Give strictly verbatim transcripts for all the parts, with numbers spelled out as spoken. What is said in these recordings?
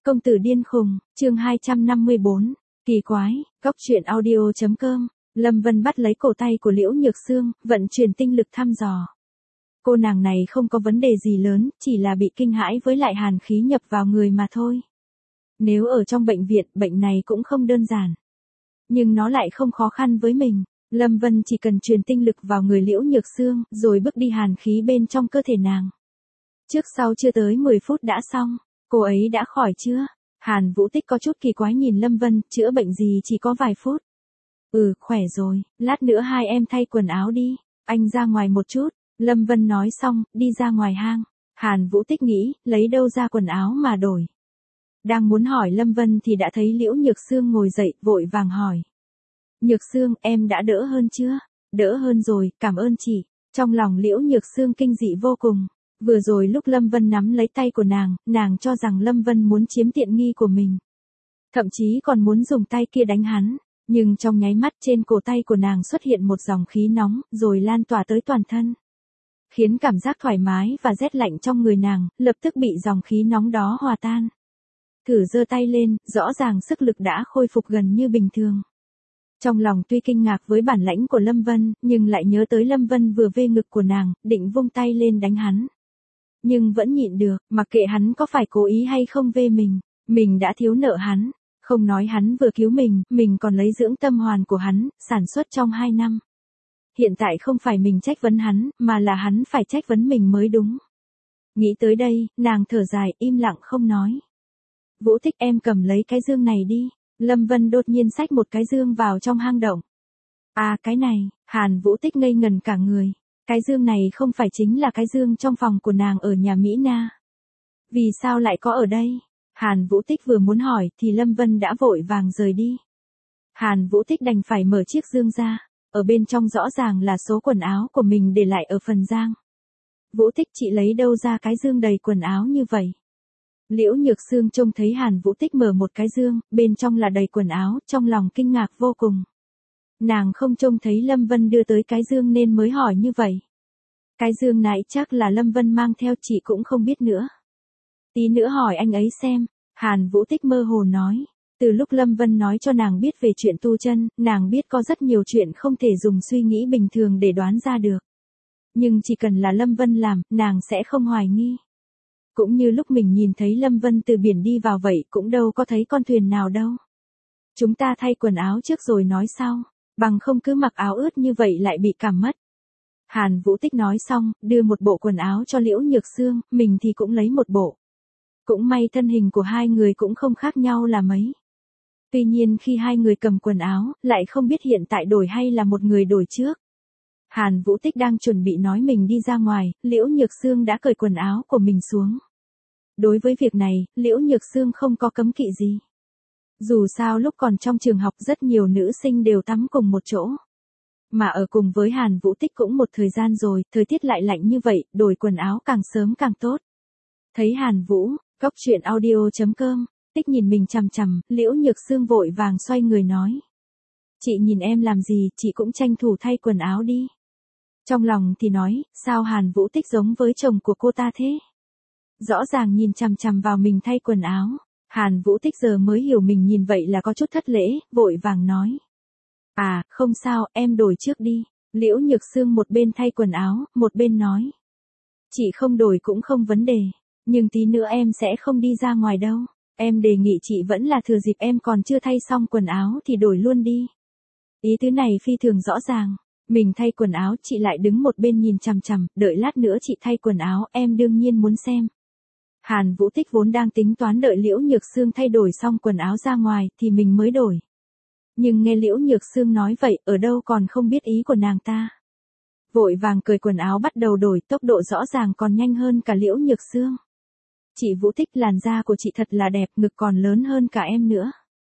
Công tử điên khùng, chương hai trăm năm mươi bốn, kỳ quái, góc truyện audio.com, Lâm Vân bắt lấy cổ tay của Liễu Nhược Sương, vận chuyển tinh lực thăm dò. Cô nàng này không có vấn đề gì lớn, chỉ là bị kinh hãi với lại hàn khí nhập vào người mà thôi. Nếu ở trong bệnh viện, bệnh này cũng không đơn giản. Nhưng nó lại không khó khăn với mình. Lâm Vân chỉ cần truyền tinh lực vào người Liễu Nhược Sương, rồi bước đi hàn khí bên trong cơ thể nàng. Trước sau chưa tới mười phút đã xong. Cô ấy đã khỏi chưa? Hàn Vũ Tích có chút kỳ quái nhìn Lâm Vân, chữa bệnh gì chỉ có vài phút. Ừ, khỏe rồi, lát nữa hai em thay quần áo đi, anh ra ngoài một chút. Lâm Vân nói xong, đi ra ngoài hang. Hàn Vũ Tích nghĩ, lấy đâu ra quần áo mà đổi. Đang muốn hỏi Lâm Vân thì đã thấy Liễu Nhược Sương ngồi dậy, vội vàng hỏi. Nhược Sương, em đã đỡ hơn chưa? Đỡ hơn rồi, cảm ơn chị. Trong lòng Liễu Nhược Sương kinh dị vô cùng. Vừa rồi lúc Lâm Vân nắm lấy tay của nàng, nàng cho rằng Lâm Vân muốn chiếm tiện nghi của mình. Thậm chí còn muốn dùng tay kia đánh hắn. Nhưng trong nháy mắt trên cổ tay của nàng xuất hiện một dòng khí nóng, rồi lan tỏa tới toàn thân. Khiến cảm giác thoải mái và rét lạnh trong người nàng, lập tức bị dòng khí nóng đó hòa tan. Thử giơ tay lên, rõ ràng sức lực đã khôi phục gần như bình thường. Trong lòng tuy kinh ngạc với bản lãnh của Lâm Vân, nhưng lại nhớ tới Lâm Vân vừa vê ngực của nàng, định vung tay lên đánh hắn. Nhưng vẫn nhịn được, mặc kệ hắn có phải cố ý hay không vê mình, mình đã thiếu nợ hắn. Không nói hắn vừa cứu mình, mình còn lấy dưỡng tâm hoàn của hắn, sản xuất trong hai năm. Hiện tại không phải mình trách vấn hắn, mà là hắn phải trách vấn mình mới đúng. Nghĩ tới đây, nàng thở dài, im lặng không nói. Vũ Tích, em cầm lấy cái dương này đi. Lâm Vân đột nhiên xách một cái dương vào trong hang động. À, cái này, Hàn Vũ Tích ngây ngần cả người. Cái dương này không phải chính là cái dương trong phòng của nàng ở nhà Mỹ Na. Vì sao lại có ở đây? Hàn Vũ Tích vừa muốn hỏi thì Lâm Vân đã vội vàng rời đi. Hàn Vũ Tích đành phải mở chiếc dương ra. Ở bên trong rõ ràng là số quần áo của mình để lại ở phần giang. Vũ Tích, chị lấy đâu ra cái dương đầy quần áo như vậy? Liễu Nhược Sương trông thấy Hàn Vũ Tích mở một cái dương, bên trong là đầy quần áo, trong lòng kinh ngạc vô cùng. Nàng không trông thấy Lâm Vân đưa tới cái dương nên mới hỏi như vậy. Cái dương này chắc là Lâm Vân mang theo, chị cũng không biết nữa. Tí nữa hỏi anh ấy xem, Hàn Vũ Tích mơ hồ nói. Từ lúc Lâm Vân nói cho nàng biết về chuyện tu chân, nàng biết có rất nhiều chuyện không thể dùng suy nghĩ bình thường để đoán ra được. Nhưng chỉ cần là Lâm Vân làm, nàng sẽ không hoài nghi. Cũng như lúc mình nhìn thấy Lâm Vân từ biển đi vào vậy, cũng đâu có thấy con thuyền nào đâu. Chúng ta thay quần áo trước rồi nói sau, bằng không cứ mặc áo ướt như vậy lại bị cảm mất. Hàn Vũ Tích nói xong, đưa một bộ quần áo cho Liễu Nhược Sương, mình thì cũng lấy một bộ. Cũng may thân hình của hai người cũng không khác nhau là mấy. Tuy nhiên khi hai người cầm quần áo, lại không biết hiện tại đổi hay là một người đổi trước. Hàn Vũ Tích đang chuẩn bị nói mình đi ra ngoài, Liễu Nhược Sương đã cởi quần áo của mình xuống. Đối với việc này, Liễu Nhược Sương không có cấm kỵ gì. Dù sao lúc còn trong trường học rất nhiều nữ sinh đều tắm cùng một chỗ. Mà ở cùng với Hàn Vũ Tích cũng một thời gian rồi, thời tiết lại lạnh như vậy, đổi quần áo càng sớm càng tốt. Thấy Hàn Vũ, góc truyện audio.com, Tích nhìn mình chằm chằm, Liễu Nhược Sương vội vàng xoay người nói. Chị nhìn em làm gì, chị cũng tranh thủ thay quần áo đi. Trong lòng thì nói, sao Hàn Vũ Tích giống với chồng của cô ta thế? Rõ ràng nhìn chằm chằm vào mình thay quần áo. Hàn Vũ Tích giờ mới hiểu mình nhìn vậy là có chút thất lễ, vội vàng nói. À, không sao, em đổi trước đi. Liễu Nhược Sương một bên thay quần áo, một bên nói. Chị không đổi cũng không vấn đề, nhưng tí nữa em sẽ không đi ra ngoài đâu. Em đề nghị chị vẫn là thừa dịp em còn chưa thay xong quần áo thì đổi luôn đi. Ý tứ này phi thường rõ ràng. Mình thay quần áo, chị lại đứng một bên nhìn chằm chằm, đợi lát nữa chị thay quần áo, em đương nhiên muốn xem. Hàn Vũ Tích vốn đang tính toán đợi Liễu Nhược Sương thay đổi xong quần áo ra ngoài, thì mình mới đổi. Nhưng nghe Liễu Nhược Sương nói vậy, ở đâu còn không biết ý của nàng ta. Vội vàng cởi quần áo bắt đầu đổi, tốc độ rõ ràng còn nhanh hơn cả Liễu Nhược Sương. Chị Vũ Tích, làn da của chị thật là đẹp, ngực còn lớn hơn cả em nữa.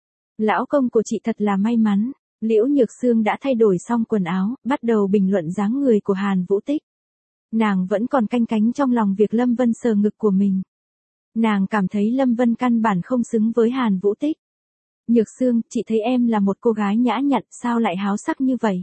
Lão công của chị thật là may mắn. Liễu Nhược Sương đã thay đổi xong quần áo, bắt đầu bình luận dáng người của Hàn Vũ Tích. Nàng vẫn còn canh cánh trong lòng việc Lâm Vân sờ ngực của mình. Nàng cảm thấy Lâm Vân căn bản không xứng với Hàn Vũ Tích. Nhược Sương, chị thấy em là một cô gái nhã nhặn, sao lại háo sắc như vậy?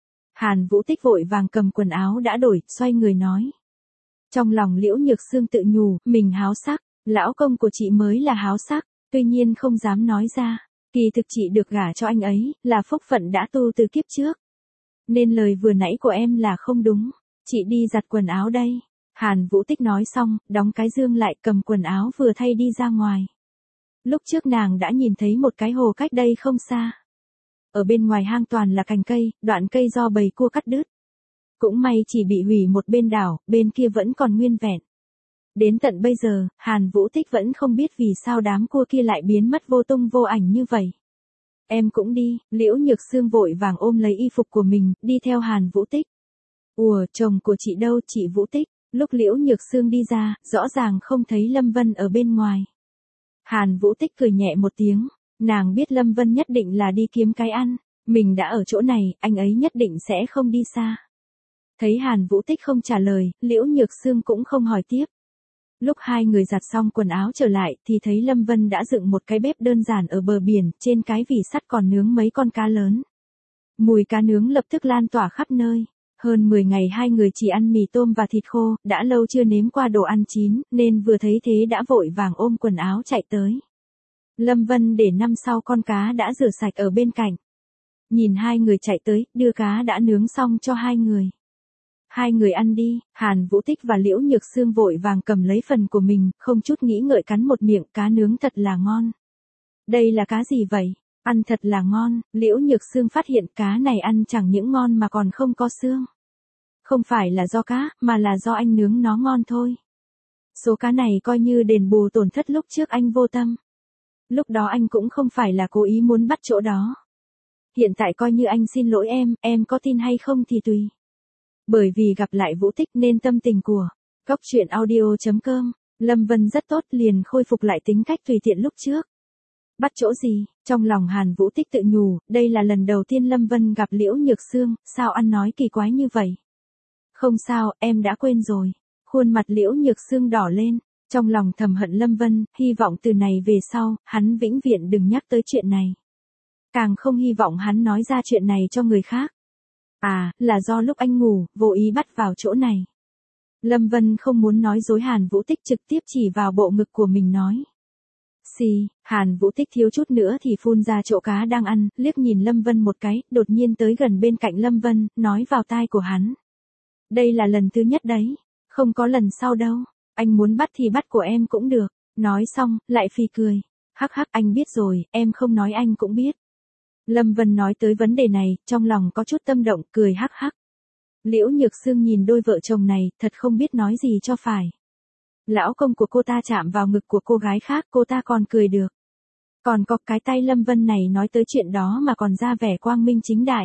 Hàn Vũ Tích vội vàng cầm quần áo đã đổi, xoay người nói. Trong lòng Liễu Nhược Sương tự nhủ, mình háo sắc, lão công của chị mới là háo sắc. tuy nhiên không dám nói ra. Kỳ thực chị được gả cho anh ấy, là phúc phận đã tu từ kiếp trước. Nên lời vừa nãy của em là không đúng. Chị đi giặt quần áo đây. Hàn Vũ Tích nói xong, đóng cái dương lại, cầm quần áo vừa thay đi ra ngoài. Lúc trước nàng đã nhìn thấy một cái hồ cách đây không xa. Ở bên ngoài hang toàn là cành cây, đoạn cây do bầy cua cắt đứt. Cũng may chỉ bị hủy một bên đảo, bên kia vẫn còn nguyên vẹn. Đến tận bây giờ, Hàn Vũ Tích vẫn không biết vì sao đám cua kia lại biến mất vô tung vô ảnh như vậy. Em cũng đi, Liễu Nhược Sương vội vàng ôm lấy y phục của mình, đi theo Hàn Vũ Tích. Ủa, chồng của chị đâu, chị Vũ Tích? Lúc Liễu Nhược Sương đi ra, rõ ràng không thấy Lâm Vân ở bên ngoài. Hàn Vũ Tích cười nhẹ một tiếng, nàng biết Lâm Vân nhất định là đi kiếm cái ăn, mình đã ở chỗ này, anh ấy nhất định sẽ không đi xa. Thấy Hàn Vũ Tích không trả lời, Liễu Nhược Sương cũng không hỏi tiếp. Lúc hai người giặt xong quần áo trở lại thì thấy Lâm Vân đã dựng một cái bếp đơn giản ở bờ biển, trên cái vỉ sắt còn nướng mấy con cá lớn. Mùi cá nướng lập tức lan tỏa khắp nơi. Hơn mười ngày hai người chỉ ăn mì tôm và thịt khô, đã lâu chưa nếm qua đồ ăn chín, nên vừa thấy thế đã vội vàng ôm quần áo chạy tới. Lâm Vân để năm sau con cá đã rửa sạch ở bên cạnh. Nhìn hai người chạy tới, đưa cá đã nướng xong cho hai người. Hai người ăn đi, Hàn Vũ Tích và Liễu Nhược Sương vội vàng cầm lấy phần của mình, không chút nghĩ ngợi cắn một miệng, cá nướng thật là ngon. Đây là cá gì vậy? Ăn thật là ngon, Liễu Nhược Sương phát hiện cá này ăn chẳng những ngon mà còn không có xương. Không phải là do cá, mà là do anh nướng nó ngon thôi. Số cá này coi như đền bù tổn thất lúc trước anh vô tâm. Lúc đó anh cũng không phải là cố ý muốn bắt chỗ đó. Hiện tại coi như anh xin lỗi em, em có tin hay không thì tùy. Bởi vì gặp lại Vũ Tích nên tâm tình của Cóc Truyện Audio chấm com, Lâm Vân rất tốt, liền khôi phục lại tính cách tùy tiện lúc trước. Bắt chỗ gì? Trong lòng Hàn Vũ Tích tự nhủ, đây là lần đầu tiên Lâm Vân gặp Liễu Nhược Sương, sao ăn nói kỳ quái như vậy? Không sao, em đã quên rồi. Khuôn mặt Liễu Nhược Sương đỏ lên, trong lòng thầm hận Lâm Vân, hy vọng từ này về sau, hắn vĩnh viễn đừng nhắc tới chuyện này. Càng không hy vọng hắn nói ra chuyện này cho người khác. À, là do lúc anh ngủ, vô ý bắt vào chỗ này. Lâm Vân không muốn nói dối Hàn Vũ Tích, trực tiếp chỉ vào bộ ngực của mình nói. Xì, Hàn Vũ Tích thiếu chút nữa thì phun ra chỗ cá đang ăn, liếc nhìn Lâm Vân một cái, đột nhiên tới gần bên cạnh Lâm Vân, nói vào tai của hắn. Đây là lần thứ nhất đấy, không có lần sau đâu, anh muốn bắt thì bắt của em cũng được. Nói xong, lại phì cười. Hắc hắc, anh biết rồi, em không nói anh cũng biết. Lâm Vân nói tới vấn đề này, trong lòng có chút tâm động, cười hắc hắc. Liễu Nhược Sương nhìn đôi vợ chồng này, thật không biết nói gì cho phải. Lão công của cô ta chạm vào ngực của cô gái khác, cô ta còn cười được. Còn có cái tay Lâm Vân này nói tới chuyện đó mà còn ra vẻ quang minh chính đại.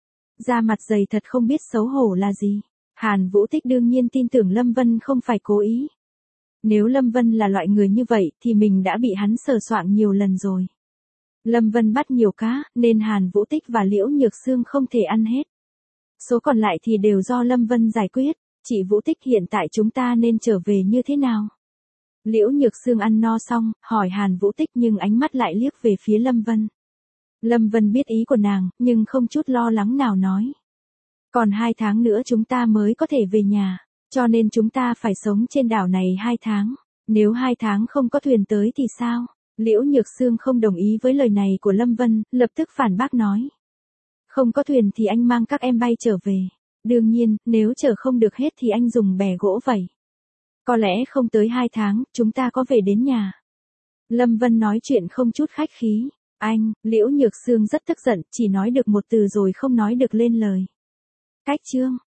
Da mặt dày thật không biết xấu hổ là gì. Hàn Vũ Tích đương nhiên tin tưởng Lâm Vân không phải cố ý. Nếu Lâm Vân là loại người như vậy thì mình đã bị hắn sờ soạng nhiều lần rồi. Lâm Vân bắt nhiều cá, nên Hàn Vũ Tích và Liễu Nhược Sương không thể ăn hết. Số còn lại thì đều do Lâm Vân giải quyết. Chị Vũ Tích, hiện tại chúng ta nên trở về như thế nào? Liễu Nhược Sương ăn no xong, hỏi Hàn Vũ Tích nhưng ánh mắt lại liếc về phía Lâm Vân. Lâm Vân biết ý của nàng, nhưng không chút lo lắng nào nói. Còn hai tháng nữa chúng ta mới có thể về nhà, cho nên chúng ta phải sống trên đảo này hai tháng. Nếu hai tháng không có thuyền tới thì sao? Liễu Nhược Sương không đồng ý với lời này của Lâm Vân, lập tức phản bác nói. Không có thuyền thì anh mang các em bay trở về. Đương nhiên, nếu chở không được hết thì anh dùng bè gỗ vậy. Có lẽ không tới hai tháng, chúng ta có về đến nhà. Lâm Vân nói chuyện không chút khách khí. Anh, Liễu Nhược Sương rất tức giận, chỉ nói được một từ rồi không nói được lên lời. Cách chương.